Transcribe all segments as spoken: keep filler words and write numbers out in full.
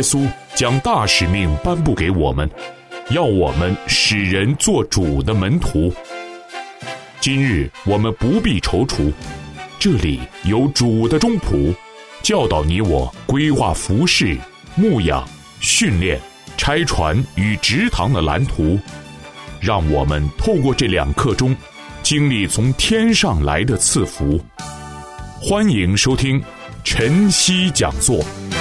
稣将大使命颁布给我们，要我们使人做主的门徒。今日我们不必踌躇，这里有主的中仆，教导你我规划服事、牧养、训练、拆船与植堂的蓝图，让我们透过这两刻钟，经历从天上来的赐福。欢迎收听晨曦讲座。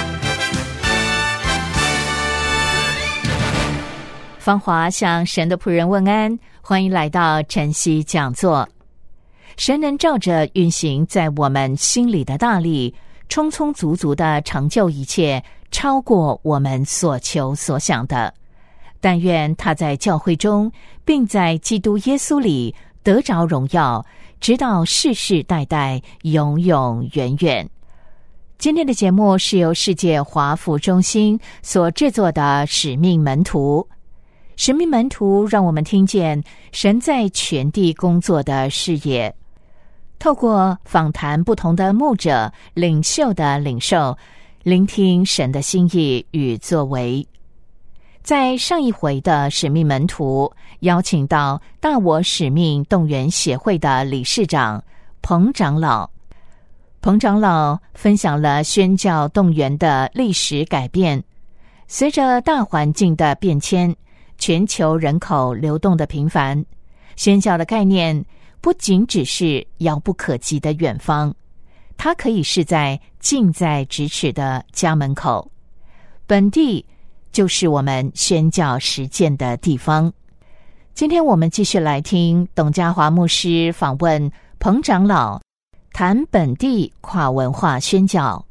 芳华向神的仆人问安，欢迎来到晨曦讲座。神能照着运行在我们心里的大力，充充足足的成就一切，超过我们所求所想的。但愿他在教会中，并在基督耶稣里得着荣耀，直到世世代代，永永远远。今天的节目是由世界华福中心所制作的使命门徒。使命门徒让我们听见神在全地工作的视野，透过访谈不同的牧者、领袖的领受，聆听神的心意与作为。在上一回的使命门徒，邀请到大我使命动员协会的理事长彭长老。彭长老分享了宣教动员的历史改变，随着大环境的变迁，全球人口流动的频繁，宣教的概念不仅只是遥不可及的远方，它可以是在近在咫尺的家门口。本地就是我们宣教实践的地方。今天我们继续来听董家华牧师访问彭长老，谈本地跨文化宣教。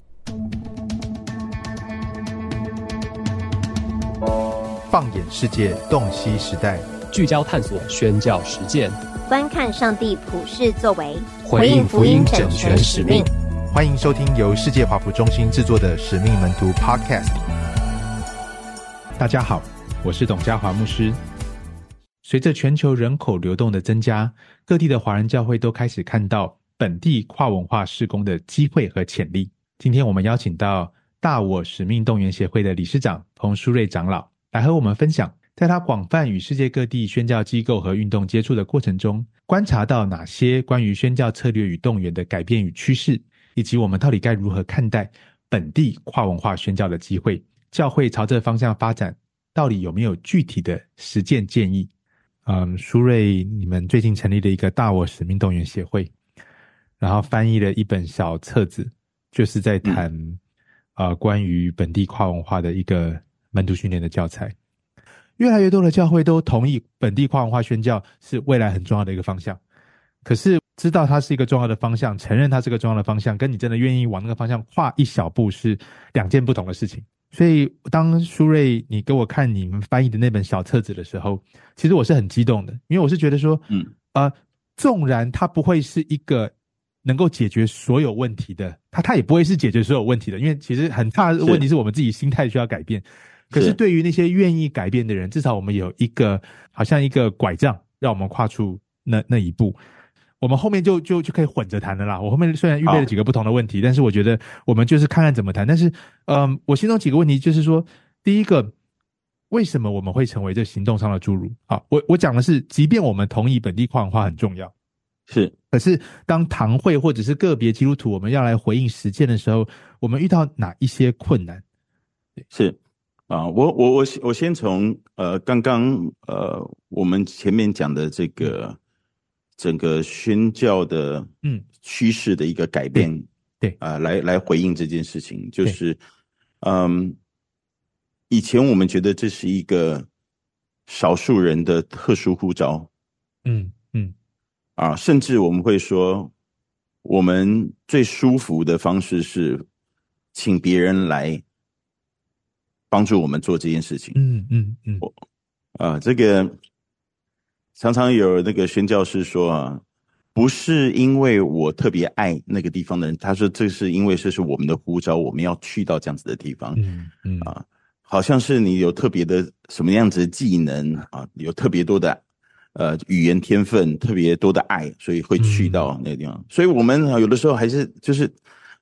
放眼世界，洞悉时代， 聚焦探索宣教实践， 观看上帝普世作为， 回应福音整全使命。 欢迎收听由世界华福中心制作的使命门徒 Podcast。 大家好，我是董家华牧师。随着全球人口流动的增加，各地的华人教会都开始看到本地跨文化事工的机会和潜力。今天我们邀请到大我使命动员协会的理事长彭书瑞长老来和我们分享，在他广泛与世界各地宣教机构和运动接触的过程中，观察到哪些关于宣教策略与动员的改变与趋势，以及我们到底该如何看待本地跨文化宣教的机会，教会朝这方向发展到底有没有具体的实践建议。嗯，书瑞，你们最近成立了一个大我使命动员协会，然后翻译了一本小册子，就是在谈、嗯、呃关于本地跨文化的一个门徒训练的教材。越来越多的教会都同意本地跨文化宣教是未来很重要的一个方向，可是知道它是一个重要的方向，承认它是个重要的方向，跟你真的愿意往那个方向跨一小步是两件不同的事情。所以当书瑞你给我看你们翻译的那本小册子的时候，其实我是很激动的，因为我是觉得说嗯呃纵然它不会是一个能够解决所有问题的，它它也不会是解决所有问题的，因为其实很大的问题是我们自己心态需要改变。可是对于那些愿意改变的人，至少我们有一个好像一个拐杖，让我们跨出那那一步。我们后面就就就可以混着谈了啦。我后面虽然预备了几个不同的问题，但是我觉得我们就是看看怎么谈。但是嗯，我心中几个问题就是说，第一个，为什么我们会成为这行动上的侏儒？好，我我讲的是，即便我们同意本地跨文化很重要， 是， 可是当堂会或者是个别基督徒我们要来回应实践的时候，我们遇到哪一些困难？ 是啊，我我我我先从呃刚刚呃我们前面讲的这个整个宣教的嗯趋势的一个改变，对啊、呃、来来回应这件事情，就是嗯以前我们觉得这是一个少数人的特殊呼召，嗯嗯啊，甚至我们会说我们最舒服的方式是请别人来帮助我们做这件事情。嗯嗯嗯。啊，这个常常有那个宣教士说啊，不是因为我特别爱那个地方的人，他说这是因为这是我们的呼召，我们要去到这样子的地方。嗯嗯。啊，好像是你有特别的什么样子的技能啊，有特别多的呃语言天分，特别多的爱，所以会去到那个地方。嗯、所以我们有的时候还是就是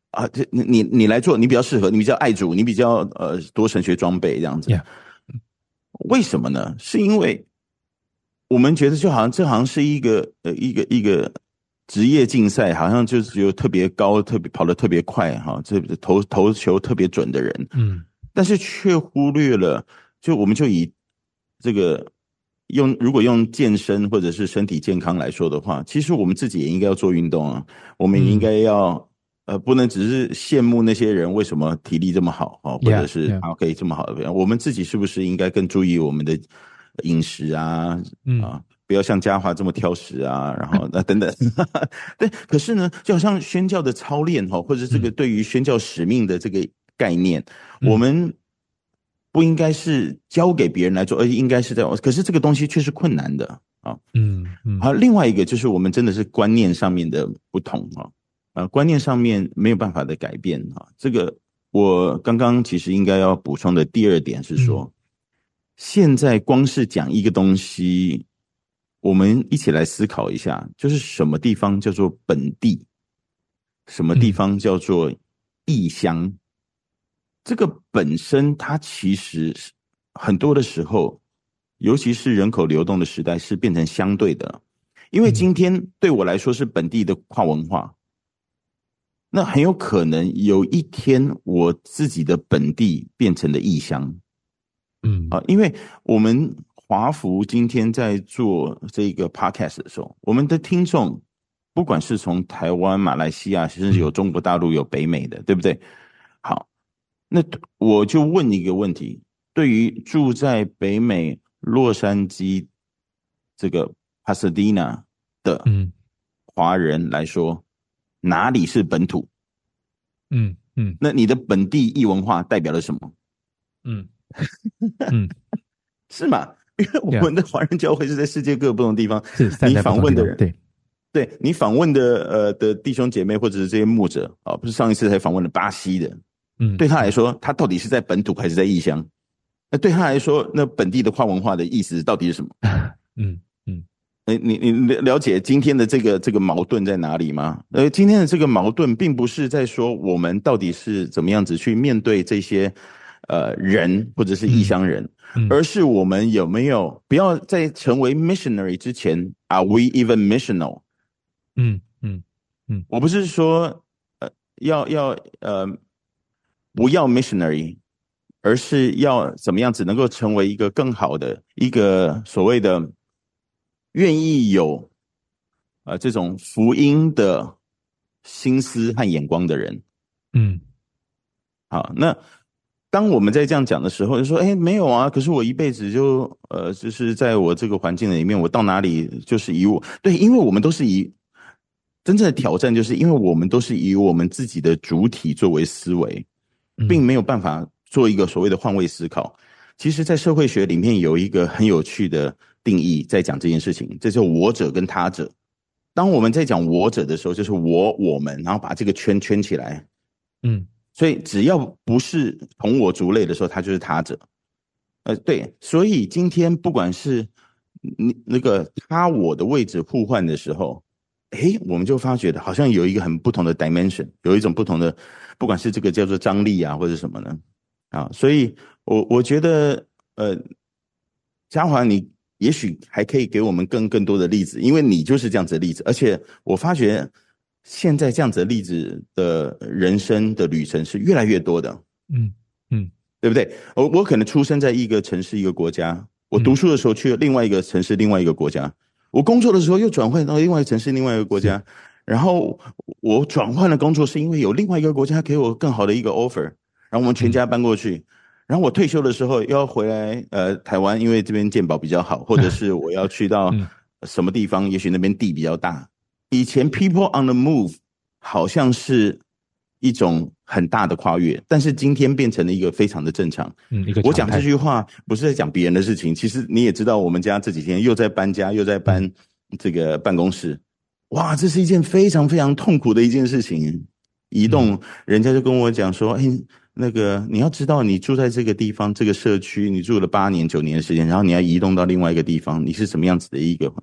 啊，这你你来做，你比较适合，你比较爱主，你比较呃多神学装备这样子。 Yeah. 为什么呢？是因为我们觉得就好像这好像是一个呃一个一个职业竞赛，好像就是有特别高、特别跑得特别快哈，这投投球特别准的人，嗯，但是却忽略了，就我们就以这个用如果用健身或者是身体健康来说的话，其实我们自己也应该要做运动啊，我们也应该要。嗯呃，不能只是羡慕那些人为什么体力这么好哦，或者是啊可以这么好的表现。我们自己是不是应该更注意我们的饮食啊？嗯、啊，不要像嘉华这么挑食啊，然后那、啊、等等。对，可是呢，就好像宣教的操练哈，或者这个对于宣教使命的这个概念，嗯、我们不应该是交给别人来做，而应该是在。可是这个东西却是困难的啊。嗯嗯。好，另外一个就是我们真的是观念上面的不同啊。呃，观念上面没有办法的改变啊。这个我刚刚其实应该要补充的第二点是说，嗯、现在光是讲一个东西，我们一起来思考一下，就是什么地方叫做本地，什么地方叫做异乡。嗯、这个本身它其实很多的时候，尤其是人口流动的时代，是变成相对的。因为今天对我来说是本地的跨文化。那很有可能有一天我自己的本地变成了异乡，嗯啊，因为我们华福今天在做这个 podcast 的时候，我们的听众不管是从台湾、马来西亚，甚至有中国大陆、有北美的，对不对？好，那我就问一个问题：对于住在北美洛杉矶这个 Pasadena 的华人来说，哪里是本土？嗯嗯，那你的本地异文化代表了什么？嗯嗯，是吗？因为我们的华人教会是在世界各个不同的地方，你访问的人，对对，你访问的呃的弟兄姐妹或者是这些牧者啊、哦，不是上一次才访问了巴西的，嗯，对他来说，他到底是在本土还是在异乡？那对他来说，那本地的跨文化的意思到底是什么？嗯。你你了解今天的这个这个矛盾在哪里吗？呃，今天的这个矛盾并不是在说我们到底是怎么样子去面对这些呃人或者是异乡人，嗯嗯、而是我们有没有不要在成为 missionary 之前 ，Are we even missional？ 嗯嗯嗯，我不是说呃要要呃不要 missionary， 而是要怎么样子能够成为一个更好的一个所谓的。愿意有呃这种福音的心思和眼光的人，嗯，好，那当我们在这样讲的时候，就说，哎，没有啊，可是我一辈子就呃，就是在我这个环境里面，我到哪里就是以我对，因为我们都是以真正的挑战，就是因为我们都是以我们自己的主体作为思维，并没有办法做一个所谓的换位思考。其实，在社会学里面有一个很有趣的定义，在讲这件事情，这叫我者跟他者。当我们在讲我者的时候，就是我、我们，然后把这个圈圈起来。嗯，所以只要不是同我族类的时候，他就是他者。呃，对，所以今天不管是你那个他我的位置互换的时候，诶，我们就发觉的好像有一个很不同的 dimension， 有一种不同的，不管是这个叫做张力啊，或者什么呢？啊，所以我我觉得，呃，嘉华，你也许还可以给我们更更多的例子，因为你就是这样子的例子，而且我发觉现在这样子的例子的人生的旅程是越来越多的，嗯嗯，对不对？我我可能出生在一个城市一个国家，我读书的时候去了另外一个城市另外一个国家，我工作的时候又转换到另外一个城市另外一个国家，然后我转换了工作是因为有另外一个国家给我更好的一个 offer。然后我们全家搬过去，嗯、然后我退休的时候要回来呃台湾，因为这边健保比较好，或者是我要去到什么地方，嗯、也许那边地比较大。以前 people on the move 好像是一种很大的跨越，但是今天变成了一个非常的正常。嗯，一个我讲这句话不是在讲别人的事情，其实你也知道，我们家这几天又在搬家，又在搬这个办公室，哇，这是一件非常非常痛苦的一件事情。移动，嗯、人家就跟我讲说，哎。那个你要知道，你住在这个地方这个社区，你住了八年九年的时间，然后你要移动到另外一个地方，你是什么样子的一个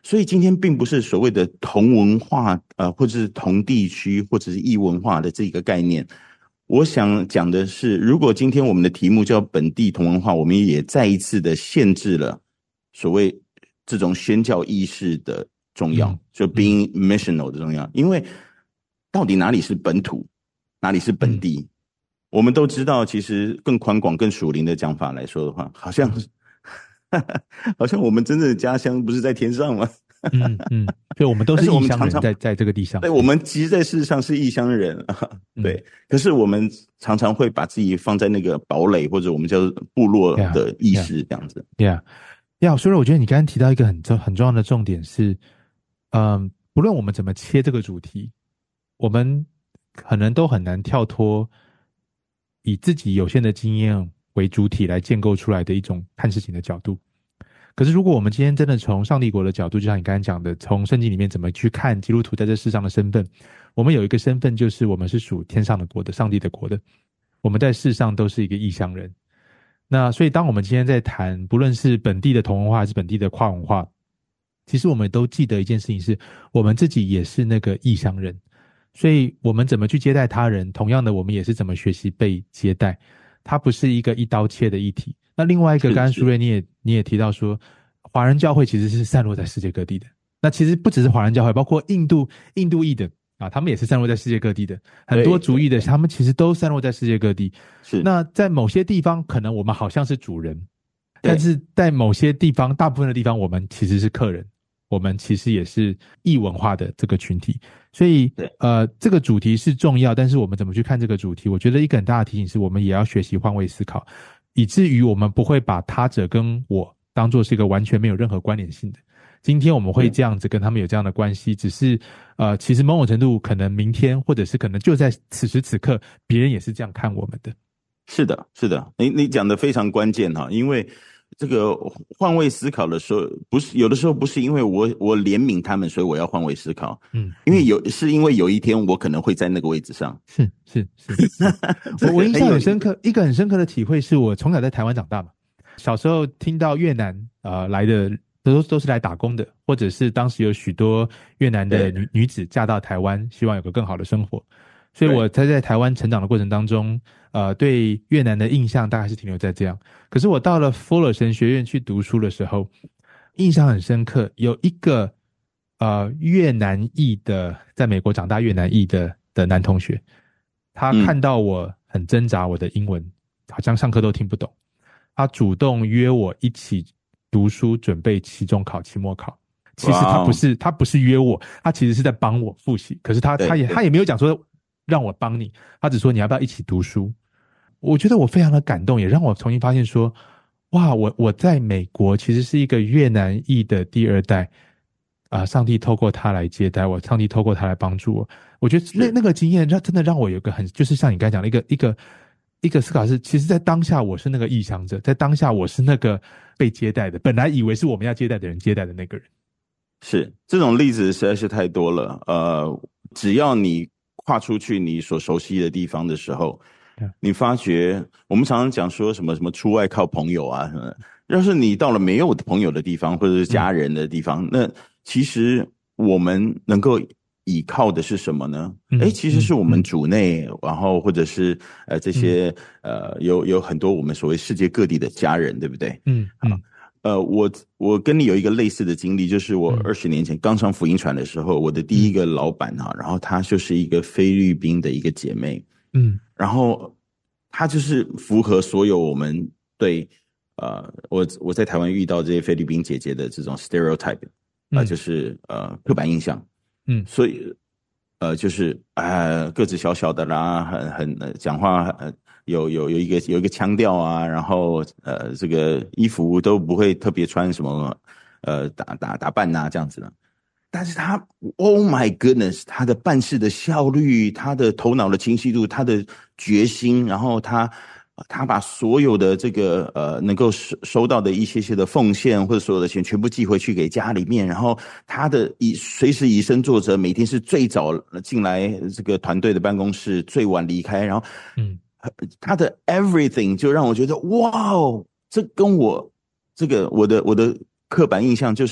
所以今天并不是所谓的同文化呃，或者是同地区或者是异文化的这个概念。我想讲的是，如果今天我们的题目叫本地同文化，我们也再一次的限制了所谓这种宣教意识的重要，嗯、就 being missional 的重要。因为到底哪里是本土，哪里是本地？嗯、我们都知道，其实更宽广、更属灵的讲法来说的话，好像是。好像我们真正的家乡不是在天上吗？ 嗯嗯，对，我们都是异乡人在，在在这个地上。 对，我们其实在事实上是异乡人啊。对、嗯，可是我们常常会把自己放在那个堡垒或者我们叫部落的意识这样子。 Yeah， yeah， 所以我觉得你刚刚提到一个很重很重要的重点是，嗯，不论我们怎么切这个主题，我们可能都很难跳脱以自己有限的经验为主体来建构出来的一种看事情的角度。可是如果我们今天真的从上帝国的角度，就像你刚才讲的，从圣经里面怎么去看基督徒在这世上的身份，我们有一个身份，就是我们是属天上的国的，上帝的国的，我们在世上都是一个异乡人。那所以当我们今天在谈不论是本地的同文化还是本地的跨文化，其实我们都记得一件事情，是我们自己也是那个异乡人，所以我们怎么去接待他人，同样的我们也是怎么学习被接待，它不是一个一刀切的议题。那另外一个，刚刚书睿你也你也提到说，华人教会其实是散落在世界各地的。那其实不只是华人教会，包括印度印度裔的啊，他们也是散落在世界各地的。很多族裔的，他们其实都散落在世界各地。是。那在某些地方，可能我们好像是主人，但是在某些地方，大部分的地方，我们其实是客人。我们其实也是异文化的这个群体，所以呃，这个主题是重要，但是我们怎么去看这个主题？我觉得一个很大的提醒是，我们也要学习换位思考。以至于我们不会把他者跟我当作是一个完全没有任何关联性的。今天我们会这样子跟他们有这样的关系，只是呃，其实某种程度可能明天或者是可能就在此时此刻，别人也是这样看我们的。 是的，是的，你你讲的非常关键哈，因为这个换位思考的时候，不是有的时候不是因为我我怜悯他们，所以我要换位思考，嗯，因为有是因为有一天我可能会在那个位置上， 是是是，我我印象很深刻，一个很深刻的体会是我从小在台湾长大嘛，小时候听到越南呃来的都都是来打工的，或者是当时有许多越南的女女子嫁到台湾，希望有个更好的生活。所以我在在台湾成长的过程当中，呃，对越南的印象大概是停留在这样。可是我到了福尔神学院去读书的时候，印象很深刻，有一个呃越南裔的，在美国长大越南裔的的男同学，他看到我很挣扎，我的英文、嗯、好像上课都听不懂，他主动约我一起读书，准备期中考、期末考。其实他不是他不是约我，他其实是在帮我复习。可是他他也他也没有讲说让我帮你，他只说你要不要一起读书。我觉得我非常的感动，也让我重新发现说，哇，我我在美国其实是一个越南裔的第二代啊、呃，上帝透过他来接待我，上帝透过他来帮助我。我觉得那那个经验让真的让我有个很，就是像你刚才讲的一个一个一个思考是，其实在当下我是那个异乡者，在当下我是那个被接待的，本来以为是我们要接待的人接待的那个人。 是，这种例子实在是太多了。呃，只要你跨出去你所熟悉的地方的时候，你发觉我们常常讲说什么什么出外靠朋友啊什么，要是你到了没有朋友的地方或者是家人的地方，嗯、那其实我们能够倚靠的是什么呢？嗯、诶其实是我们主内，嗯、然后或者是呃这些、嗯、呃有有很多我们所谓世界各地的家人，对不对？嗯嗯。呃，我我跟你有一个类似的经历，就是我二十年前刚上福音传的时候，我的第一个老板哈、啊，然后她就是一个菲律宾的一个姐妹，嗯，然后她就是符合所有我们对呃我我在台湾遇到这些菲律宾姐姐的这种 stereotype 啊、呃，就是呃刻板印象，嗯，所以呃就是啊、呃、个子小小的啦，很很、呃、讲话呃。有有有一个有一个腔调啊，然后呃这个衣服都不会特别穿什么呃打打打扮啊这样子的，但是他 Oh my goodness， 他的办事的效率，他的头脑的清晰度，他的决心，然后他他把所有的这个呃能够收收到的一些些的奉献或者所有的钱全部寄回去给家里面，然后他的以随时以身作则，每天是最早进来这个团队的办公室，最晚离开，然后嗯。他的 everything 就让我觉得哇哦，这跟我这个我的我的刻板印象就是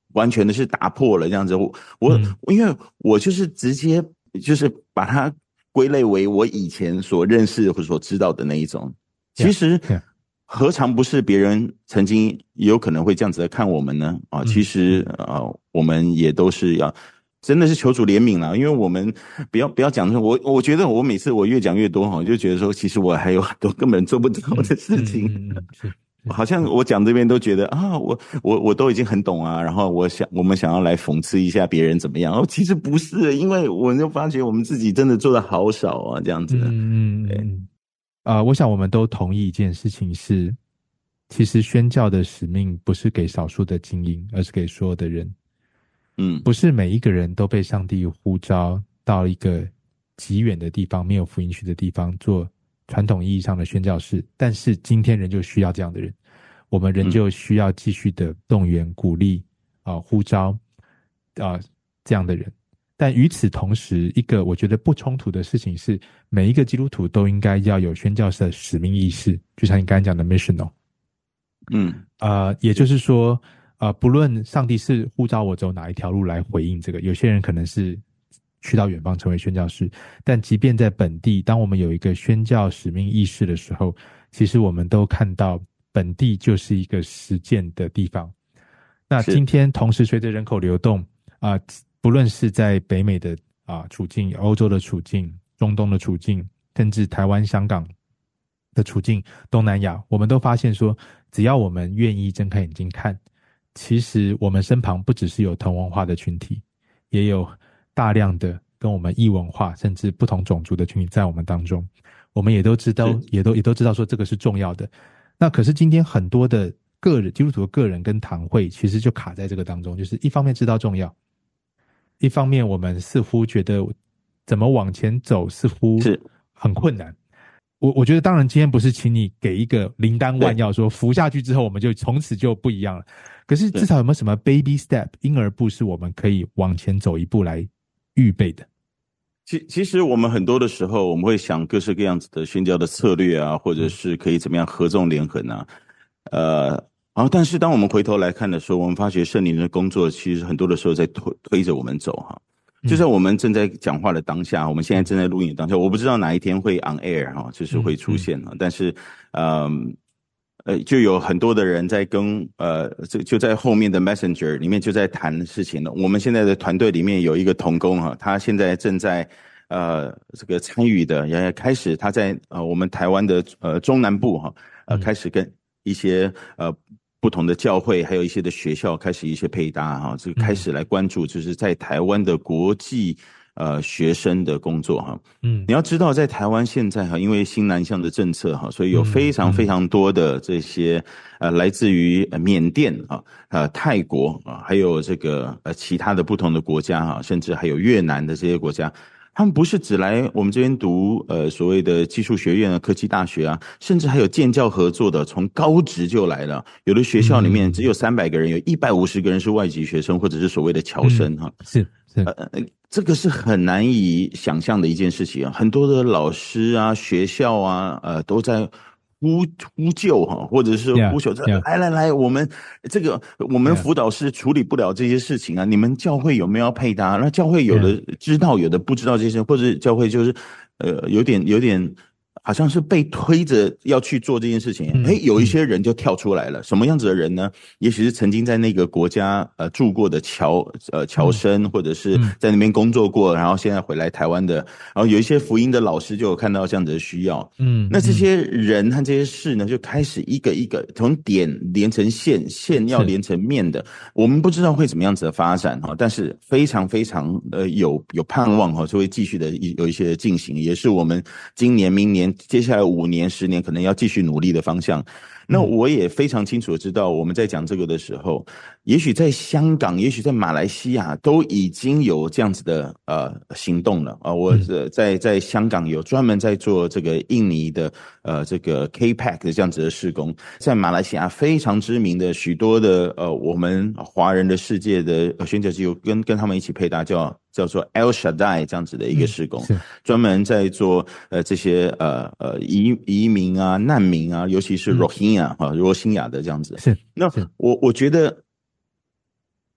完全的是打破了这样子。我我、嗯、因为我就是直接就是把它归类为我以前所认识或所知道的那一种。其实何尝不是别人曾经也有可能会这样子来看我们呢？啊，其实呃我们也都是要真的是求主怜悯啦，因为我们不要不要讲说，我我觉得我每次我越讲越多哈，就觉得说其实我还有很多根本做不到的事情。嗯嗯嗯是好像我讲这边都觉得啊，我我我都已经很懂啊，然后我想我们想要来讽刺一下别人怎么样，哦，其实不是，因为我就发觉我们自己真的做的好少啊，这样子。 嗯嗯嗯。呃，我想我们都同意一件事情是，其实宣教的使命不是给少数的精英，而是给所有的人。嗯，不是每一个人都被上帝呼召到一个极远的地方，没有福音区的地方做传统意义上的宣教士，但是今天人就需要这样的人，我们人就需要继续的动员鼓励啊、呃、呼召啊、呃、这样的人。但与此同时，一个我觉得不冲突的事情是，每一个基督徒都应该要有宣教士的使命意识，就像你刚才讲的 missional。嗯，呃，也就是说，呃，不论上帝是呼召我走哪一条路来回应这个，有些人可能是去到远方成为宣教士，但即便在本地，当我们有一个宣教使命意识的时候，其实我们都看到本地就是一个实践的地方。那今天同时随着人口流动啊、呃，不论是在北美的啊、呃、处境、欧洲的处境、中东的处境，甚至台湾、香港的处境、东南亚，我们都发现说，只要我们愿意睁开眼睛看，其实我们身旁不只是有同文化的群体，也有大量的跟我们异文化甚至不同种族的群体在我们当中，我们也都知道，也都也都知道说这个是重要的。那可是今天很多的个人基督徒的个人跟堂会其实就卡在这个当中，就是一方面知道重要，一方面我们似乎觉得怎么往前走似乎很困难。我我觉得当然今天不是请你给一个灵丹万药说服下去之后我们就从此就不一样了，可是至少有没有什么 baby step 婴儿步是我们可以往前走一步来预备的？ 其其实我们很多的时候我们会想各式各样子的宣教的策略啊，或者是可以怎么样合纵连横啊，呃，然后但是当我们回头来看的时候，我们发觉圣灵的工作其实很多的时候在推推着我们走哈。就在我们正在讲话的当下，我们现在正在录影的当下，我不知道哪一天会 on air 哈，就是会出现哈，但是呃呃就有很多的人在跟呃就就在后面的 messenger 里面就在谈事情了。我们现在的团队里面有一个同工哈，他现在正在呃这个参与的也开始他在呃我们台湾的呃中南部哈呃开始跟一些呃不同的教会还有一些的学校开始一些配搭哈，这个开始来关注就是在台湾的国际呃学生的工作哈。嗯，你要知道在台湾现在哈，因为新南向的政策哈，所以有非常非常多的这些呃来自于缅甸啊、呃泰国啊，还有这个呃其他的不同的国家哈，甚至还有越南的这些国家。他们不是只来我们这边读呃所谓的技术学院啊、科技大学啊，甚至还有建教合作的，从高职就来了。有的学校里面只有三百个人，有一百五十个人是外籍学生或者是所谓的侨生哈、 嗯。是是， 呃，这个是很难以想象的一件事情啊。很多的老师啊、学校啊，呃，都在呼呼救哈，或者是呼求， yeah, yeah. 来来来，我们这个我们辅导师处理不了这些事情啊， yeah. 你们教会有没有要配搭？那教会有的知道， yeah. 有的不知道这些，或者教会就是呃有点有点好像是被推着要去做这件事情。哎、嗯，有一些人就跳出来了，嗯、什么样子的人呢？也许是曾经在那个国家呃住过的侨呃侨生、嗯，或者是在那边工作过，然后现在回来台湾的，然后有一些福音的老师就有看到这样子的需要。嗯，那这些人和这些事呢，就开始一个一个从点连成线，线要连成面的。我们不知道会怎么样子的发展哈，但是非常非常呃有有盼望哈，就会继续的有一些进行，也是我们今年明年。接下来五年、十年可能要继续努力的方向。那我也非常清楚的知道，我们在讲这个的时候，也许在香港，也许在马来西亚都已经有这样子的呃行动了啊。我在在香港有专门在做这个印尼的呃这个 K P A C 的这样子的事工，在马来西亚非常知名的许多的呃我们华人的世界的宣教机构跟跟他们一起配搭，叫叫做 El Shaddai 这样子的一个事工，嗯、专门在做呃这些呃呃移移民啊、难民啊，尤其是 Rohingya、嗯。啊，罗兴亚的这样子， 是。 那我我觉得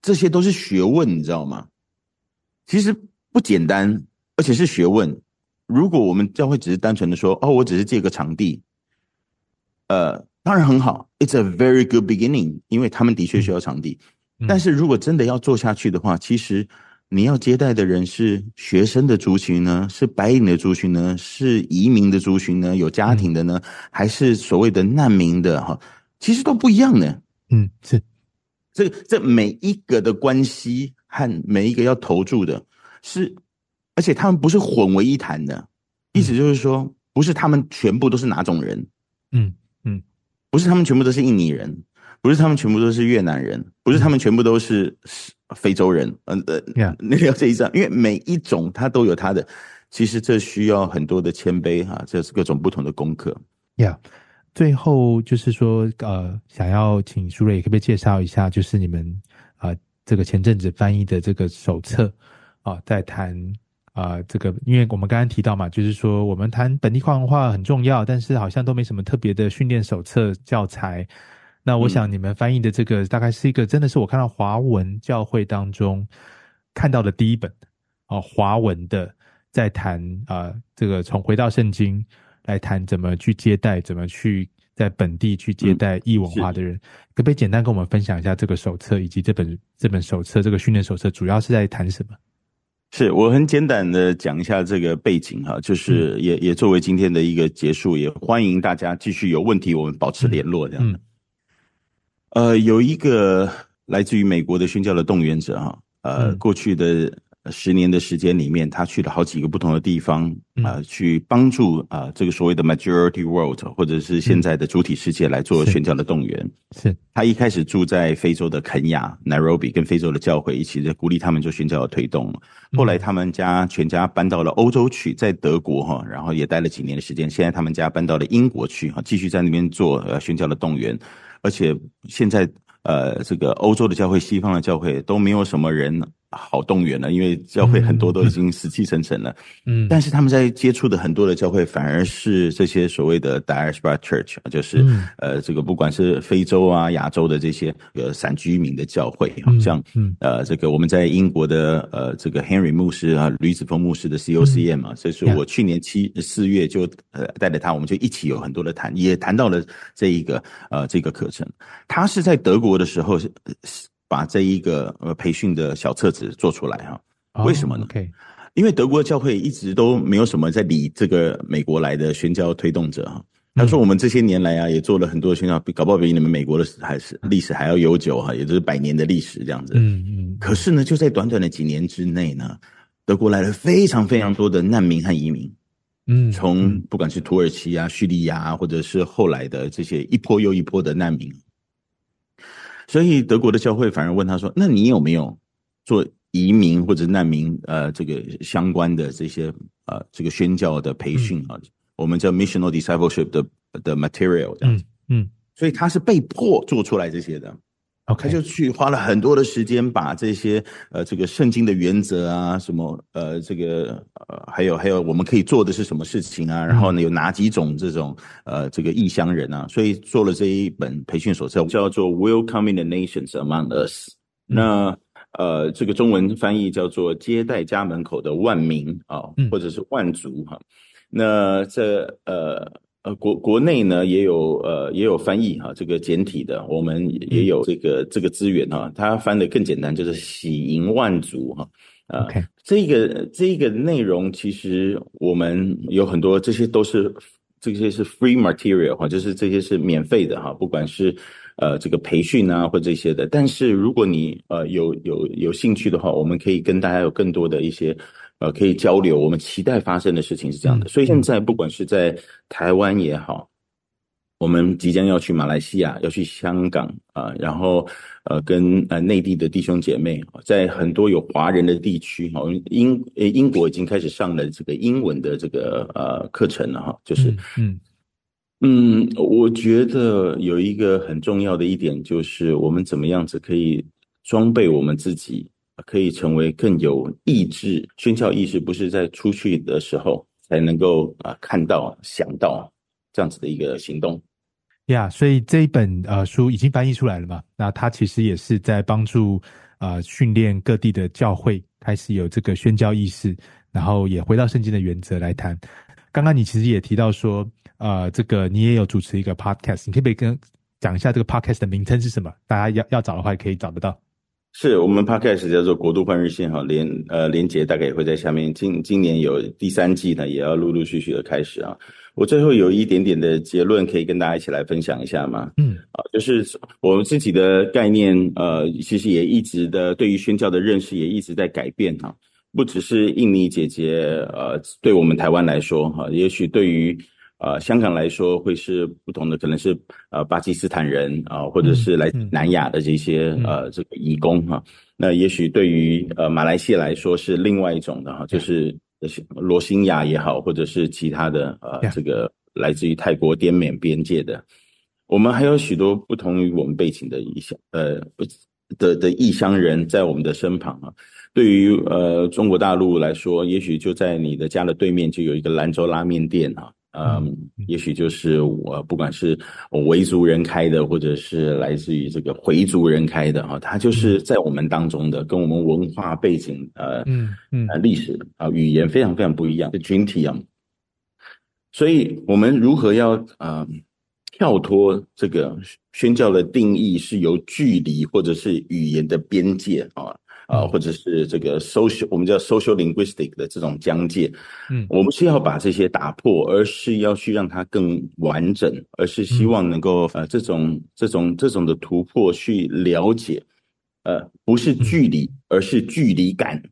这些都是学问，你知道吗？其实不简单，而且是学问。如果我们教会只是单纯的说，哦，我只是借个场地，呃，当然很好 ，It's a very good beginning， 因为他们的确需要场地。嗯、但是如果真的要做下去的话，其实你要接待的人是学生的族群呢，是白领的族群呢，是移民的族群呢，有家庭的呢，嗯、还是所谓的难民的哈，其实都不一样的。 嗯，是。 这这每一个的关系和每一个要投注的是，而且他们不是混为一谈的，意思就是说，不是他们全部都是哪种人， 嗯嗯， 不是他们全部都是印尼人，不是他们全部都是越南人，不是他们全部都是非洲人，嗯呃，你了解意思啊？因为每一种它都有它的，其实这需要很多的谦卑哈，这是各种不同的功课。 Yeah。最后就是说，呃，想要请舒瑞可不可以介绍一下，就是你们啊、呃、这个前阵子翻译的这个手册啊、呃，在谈啊、呃、这个，因为我们刚刚提到嘛，就是说我们谈本地化文化很重要，但是好像都没什么特别的训练手册教材。那我想你们翻译的这个、嗯、大概是一个真的是我看到华文教会当中看到的第一本哦、呃，华文的在谈啊、呃、这个从回到圣经。来谈怎么去接待，怎么去在本地去接待异文化的人，嗯、可不可以简单跟我们分享一下这个手册以及这本这本手册这个训练手册主要是在谈什么？ 是我很简短的讲一下这个背景哈，就是也、嗯、也作为今天的一个结束，也欢迎大家继续有问题我们保持联络这样的。嗯、呃，有一个来自于美国的宣教的动员者哈，呃，嗯、过去的。十年的时间里面，他去了好几个不同的地方，啊、呃，去帮助啊、呃、这个所谓的 majority world 或者是现在的主体世界来做宣教的动员。 是， 他一开始住在非洲的肯亚 Nairobi， 跟非洲的教会一起在鼓励他们做宣教的推动。后来他们家全家搬到了欧洲去，在德国哈，然后也待了几年的时间。现在他们家搬到了英国去哈，继续在那边做呃宣教的动员，而且现在呃这个欧洲的教会、西方的教会都没有什么人。好动员了，因为教会很多都已经死气沉沉了。嗯，但是他们在接触的很多的教会，反而是这些所谓的 diaspora church， 就是、嗯、呃，这个不管是非洲啊、亚洲的这些呃散居民的教会，嗯、像、嗯、呃这个我们在英国的呃这个 Henry 牧师啊、吕子峰牧师的 C O C M 啊，这、嗯、是我去年七四月就呃带着他，我们就一起有很多的谈，也谈到了这一个呃这个课程。他是在德国的时候是。把这一个呃培训的小册子做出来哈，哦、为什么呢？ okay. 因为德国的教会一直都没有什么在理这个美国来的宣教推动者哈。他说我们这些年来啊，也做了很多宣教，搞不好比你们美国的还是历史还要悠久哈，也就是百年的历史这样子。嗯嗯。可是呢，就在短短的几年之内呢，德国来了非常非常多的难民和移民。嗯，从不管是土耳其啊、叙利亚啊，或者是后来的这些一波又一波的难民。所以德国的教会反而问他说：“那你有没有做移民或者难民呃这个相关的这些呃这个宣教的培训啊？嗯、我们叫 missional discipleship 的的 material 这样子。嗯”嗯，所以他是被迫做出来这些的。Okay. 他就去花了很多的时间，把这些呃这个圣经的原则啊，什么呃这个呃还有还有我们可以做的是什么事情啊，然后呢有哪几种这种呃这个异乡人啊，所以做了这一本培训手册，叫做 Welcoming the Nations Among Us。嗯、那呃这个中文翻译叫做接待家门口的万民啊，嗯、或者是万族哈。那这呃。呃，国国内呢也有呃也有翻译哈，这个简体的，我们也有这个、嗯、这个资源哈，它翻的更简单，就是喜迎万族哈。呃， okay. 这个这个内容其实我们有很多，这些都是这些是 free material 哈，就是这些是免费的哈，不管是呃这个培训啊或这些的。但是如果你呃有有有兴趣的话，我们可以跟大家有更多的一些。呃，可以交流，我们期待发生的事情是这样的，所以现在不管是在台湾也好，我们即将要去马来西亚，要去香港啊、呃，然后呃跟呃内地的弟兄姐妹，在很多有华人的地区，哈，英呃英国已经开始上了这个英文的这个呃课程了哈，就是嗯嗯，我觉得有一个很重要的一点就是我们怎么样子可以装备我们自己。可以成为更有意志，宣教意识不是在出去的时候才能够啊、呃、看到、想到这样子的一个行动。 呀、yeah, 所以这一本呃书已经翻译出来了嘛，那它其实也是在帮助呃训练各地的教会开始有这个宣教意识，然后也回到圣经的原则来谈。刚刚你其实也提到说呃这个你也有主持一个 podcast， 你可不可以跟讲一下这个 podcast 的名称是什么？大家要要找的话也可以找得到。 是我们 podcast 叫做国度换日线哈，连呃连结大概也会在下面。今今年有第三季呢，也要陆陆续续的开始啊。我最后有一点点的结论可以跟大家一起来分享一下吗？嗯，啊，就是我们自己的概念，呃，其实也一直的对于宣教的认识也一直在改变哈。不只是印尼姐姐，呃，对我们台湾来说哈，也许对于呃香港来说会是不同的，可能是呃巴基斯坦人啊、呃，或者是来自南亚的这些、嗯、呃这个移工哈。那也许对于呃马来西亚来说是另外一种的哈，就是罗兴亚也好，或者是其他的呃这个来自于泰国滇缅边界的，我们还有许多不同于我们背景的异乡呃的的异乡人在我们的身旁啊。对于呃中国大陆来说，也许就在你的家的对面就有一个兰州拉面店啊。嗯，也许就是我不管是维族人开的，或者是来自于这个回族人开的哈，它就是在我们当中的，跟我们文化背景呃嗯嗯呃历史啊、呃、语言非常非常不一样的群体啊。所以我们如何要呃跳脱这个宣教的定义是由距离或者是语言的边界啊。啊，或者是这个 social， 我们叫 social linguistic 的这种疆界，嗯，我们是要把这些打破，而是要去让它更完整，而是希望能够、嗯、呃这种这种这种的突破去了解，呃，不是距离，嗯、而是距离感。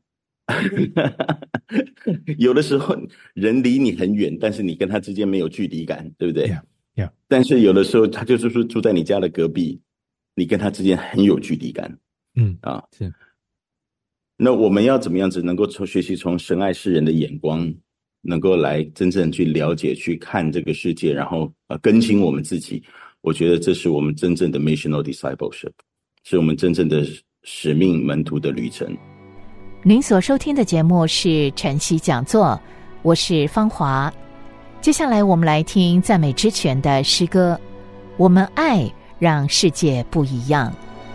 有的时候人离你很远，但是你跟他之间没有距离感，对不对？ Yeah, yeah. 但是有的时候他就是住在你家的隔壁，你跟他之间很有距离感。嗯啊，是。那我们要怎么样子能够从学习从神爱世人的眼光，能够来真正去了解去看这个世界，然后呃更新我们自己。我觉得这是我们真正的 missional discipleship， 是我们真正的使命门徒的旅程。 您所收听的节目是晨曦讲座，我是芳华。接下来我们来听赞美之泉的诗歌，我们爱让世界不一样。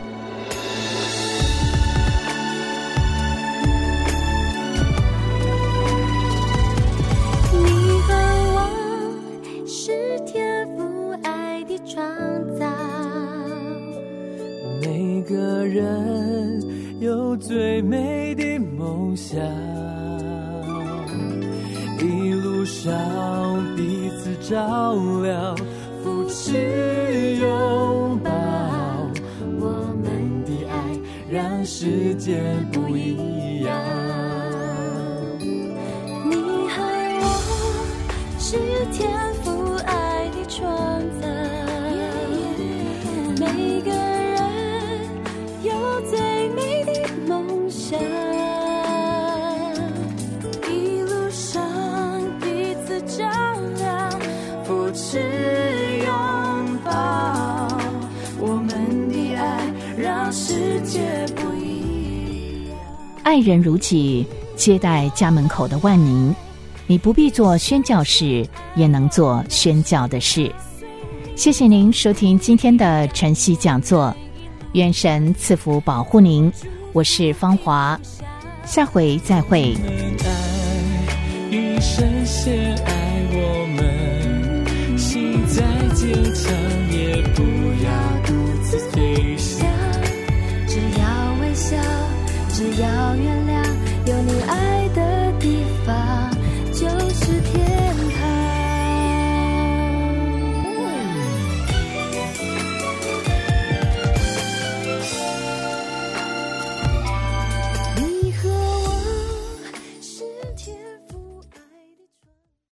每个人有最美的梦想，一路上彼此照亮，扶持拥抱，我们的爱让世界不一样。你和我是天父爱的创造，每个人有最美的梦想，一路上彼此照亮，扶持拥抱，我们的爱让世界不一样。 爱人如己，接待家门口的万民，你不必做宣教士，也能做宣教的事。谢谢您收听今天的晨曦讲座，愿神赐福保护您，我是芳华，下回再会。 与神先爱我们，心再坚强也不要独自飞翔，只要微笑，只要原谅，有你爱的地方。